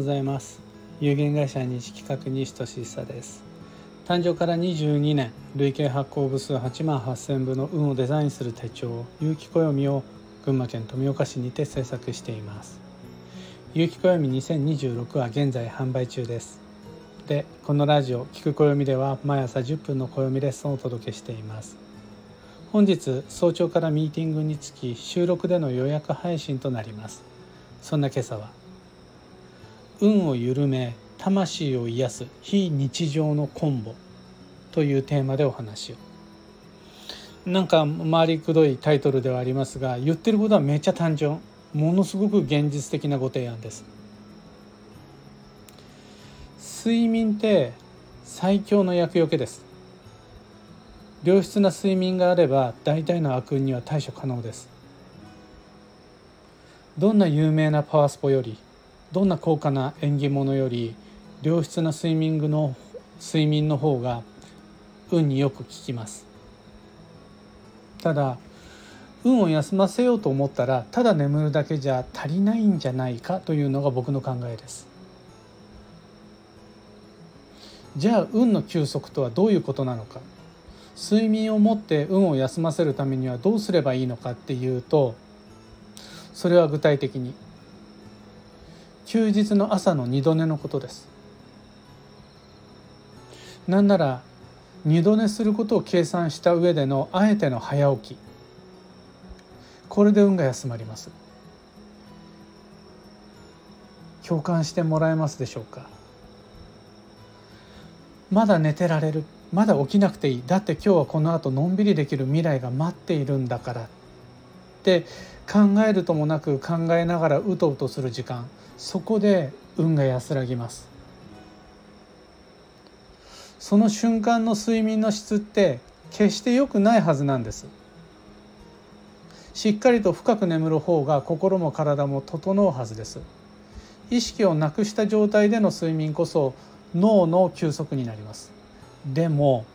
ございます。有限会社西企画西俊久です。誕生から22年、累計発行部数8万8000部の運をデザインする手帳有機暦を群馬県富岡市にて制作しています。有機暦2026は現在販売中です。で、このラジオ聞く暦では毎朝10分の暦レッスンをお届けしています。本日早朝からミーティングにつき収録での予約配信となります。そんな今朝は運を緩め魂を癒す非日常のコンボというテーマでお話を。なんか回りくどいタイトルではありますが、言ってることはめっちゃ単純、ものすごく現実的なご提案です。睡眠って最強の厄除けです。良質な睡眠があれば大体の悪運には対処可能です。どんな有名なパワースポより、どんな高価な縁起物より良質な睡眠の方が運によく効きます。ただ運を休ませようと思ったらただ眠るだけじゃ足りないんじゃないかというのが僕の考えです。じゃあ運の休息とはどういうことなのか、睡眠をもって運を休ませるためにはどうすればいいのかっていうと、それは具体的に休日の朝の二度寝のことです。なんなら二度寝することを計算した上でのあえての早起き、これで運が休まります。共感してもらえますでしょうか。まだ寝てられる、まだ起きなくていい、だって今日はこの後のんびりできる未来が待っているんだからって考えるともなく考えながらうとうとする時間、そこで運が安らぎます。その瞬間の睡眠の質って決して良くないはずなんです。しっかりと深く眠る方が心も体も整うはずです。意識をなくした状態での睡眠こそ脳の休息になります。でも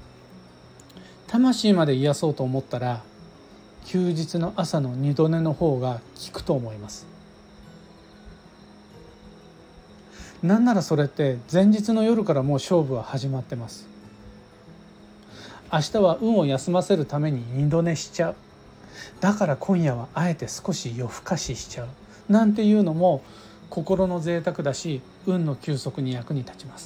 魂まで癒そうと思ったら休日の朝の二度寝の方が効くと思います。なんならそれって前日の夜からもう勝負は始まってます。明日は運を休ませるために二度寝しちゃう、だから今夜はあえて少し夜更かししちゃうなんていうのも心の贅沢だし、運の休息に役に立ちます。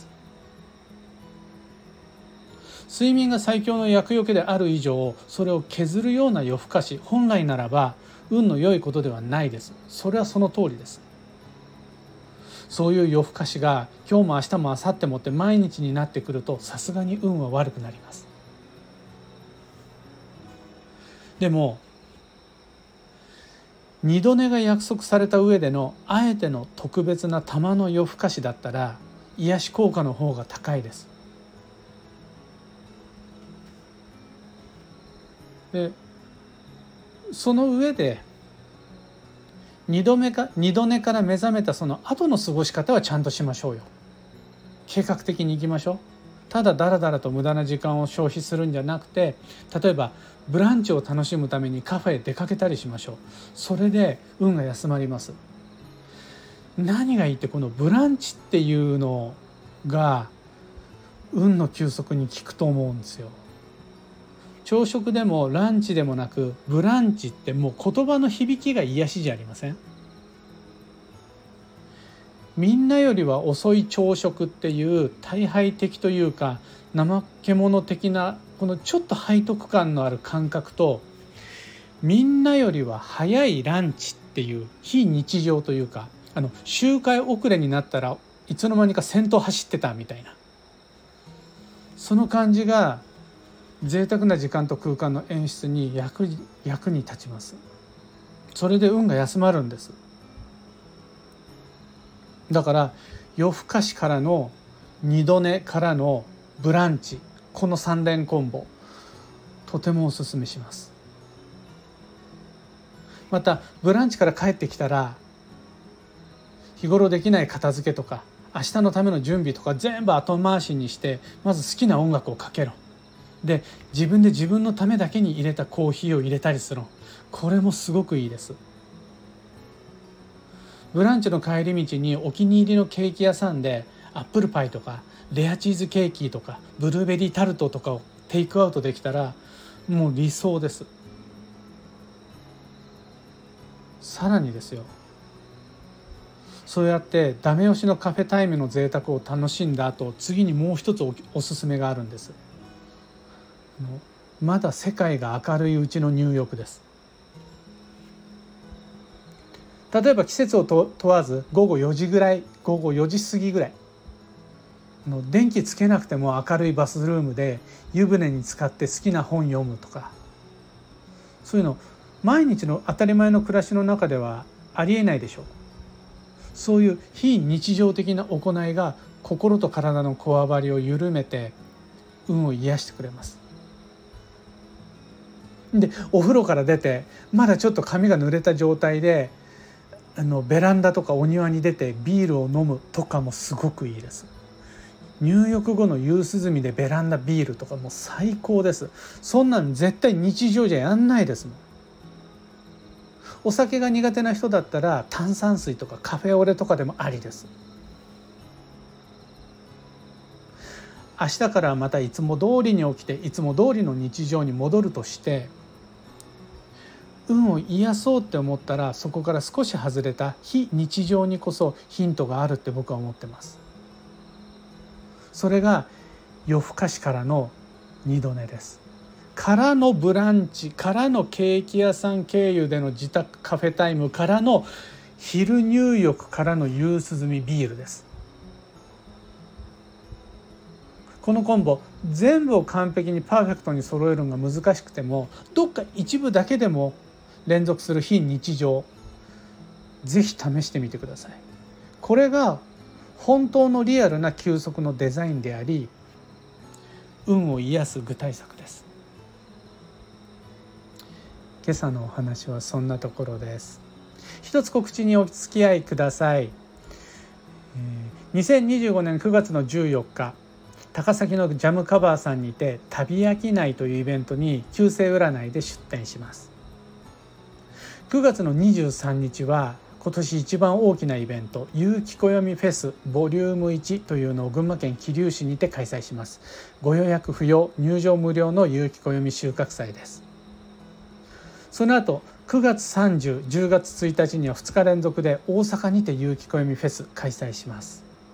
睡眠が最強の厄除けである以上、それを削るような夜更かし、本来ならば運の良いことではないです。それはその通りです。そういう夜更かしが今日も明日も明後日もって毎日になってくると、さすがに運は悪くなります。でも二度寝が約束された上でのあえての特別な玉の夜更かしだったら癒し効果の方が高いです。でその上で二度寝から目覚めたその後の過ごし方はちゃんとしましょうよ。計画的にいきましょう。ただだらだらと無駄な時間を消費するんじゃなくて、例えばブランチを楽しむためにカフェへ出かけたりしましょう。それで運が休まります。何がいいって、このブランチっていうのが運の休息に効くと思うんですよ。朝食でもランチでもなくブランチってもう言葉の響きが癒しじゃありません？みんなよりは遅い朝食っていう退廃的というか怠け者的なこのちょっと背徳感のある感覚と、みんなよりは早いランチっていう非日常というか、周回遅れになったらいつの間にか先頭走ってたみたいな、その感じが贅沢な時間と空間の演出に役に立ちます。それで運が休まるんです。だから夜更かしからの二度寝からのブランチ、この3連コンボとてもおすすめします。またブランチから帰ってきたら日頃できない片付けとか明日のための準備とか全部後回しにして、まず好きな音楽をかけろ。で自分で自分のためだけに入れたコーヒーを入れたりするの、これもすごくいいです。 ブランチの帰り道にお気に入りのケーキ屋さんでアップルパイとかレアチーズケーキとかブルーベリータルトとかをテイクアウトできたらもう理想です。さらにですよ、そうやってダメ押しのカフェタイムの贅沢を楽しんだ後、次にもう一つおすすめがあるんです。まだ世界が明るいうちの入浴です。例えば季節を問わず午後4時過ぎぐらい、電気つけなくても明るいバスルームで湯船に浸かって好きな本読むとか、そういうの毎日の当たり前の暮らしの中ではありえないでしょう。そういう非日常的な行いが心と体のこわばりを緩めて運を癒してくれます。でお風呂から出てまだちょっと髪が濡れた状態でベランダとかお庭に出てビールを飲むとかもすごくいいです。入浴後の夕涼みでベランダビールとかも最高です。そんなん絶対日常じゃやんないですもん。お酒が苦手な人だったら炭酸水とかカフェオレとかでもありです。明日からまたいつも通りに起きていつも通りの日常に戻るとして、運を癒そうって思ったらそこから少し外れた非日常にこそヒントがあるって僕は思ってます。それが夜更かしからの二度寝です。からのブランチからのケーキ屋さん経由での自宅カフェタイムからの昼入浴からの夕涼みビールです。このコンボ全部を完璧にパーフェクトに揃えるのが難しくても、どっか一部だけでも連続する非日常、ぜひ試してみてください。これが本当のリアルな休息のデザインであり、運を癒す具体策です。今朝のお話はそんなところです。一つ告知にお付き合いください。2025年9月の14日高崎のジャムカバーさんにて旅飽きないというイベントに旧姓占いで出展します。9月の23日は今年一番大きなイベント有機暦フェスボリューム1というのを群馬県桐生市にて開催します。ご予約不要入場無料の有機暦収穫祭です。その後9月30、10月1日には2日連続で大阪にて有機暦フェス開催します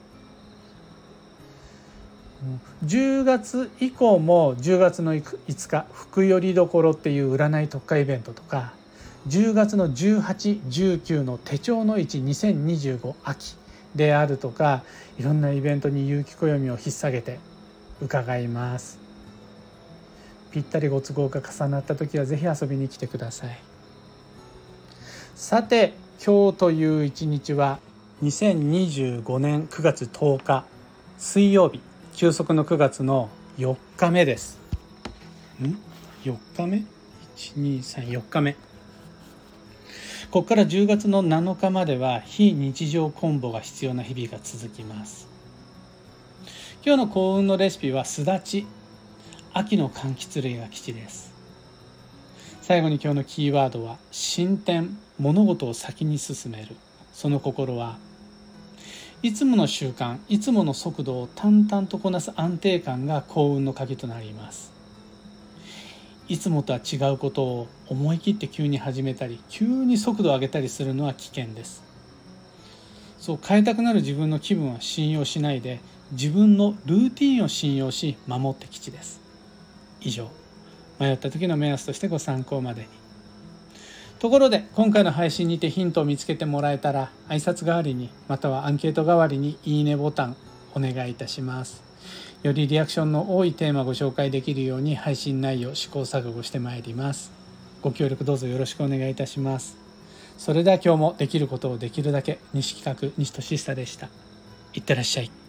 。10月以降も10月の5日福よりどころっていう占い特化イベントとか、10月の18、19の手帳の市2025秋であるとか、いろんなイベントに有機暦を引っ提げて伺います。ぴったりご都合が重なった時はぜひ遊びに来てください。さて今日という一日は2025年9月10日水曜日、休息の9月の4日目です。4日目 ?1、2、3、4日目。ここから10月の7日までは非日常コンボが必要な日々が続きます。今日の幸運のレシピはすだち、秋の柑橘類が吉です。最後に今日のキーワードは進展、物事を先に進める。その心はいつもの習慣、いつもの速度を淡々とこなす安定感が幸運の鍵となります。いつもとは違うことを思い切って急に始めたり、急に速度を上げたりするのは危険です。そう変えたくなる自分の気分は信用しないで、自分のルーティンを信用し守って吉です。以上、迷った時の目安としてご参考までに。ところで今回の配信にてヒントを見つけてもらえたら、挨拶代わりにまたはアンケート代わりにいいねボタンお願いいたします。よりリアクションの多いテーマをご紹介できるように配信内容試行錯誤してまいります。ご協力どうぞよろしくお願いいたします。それでは今日もできることをできるだけ。西企画西俊久でした。いってらっしゃい。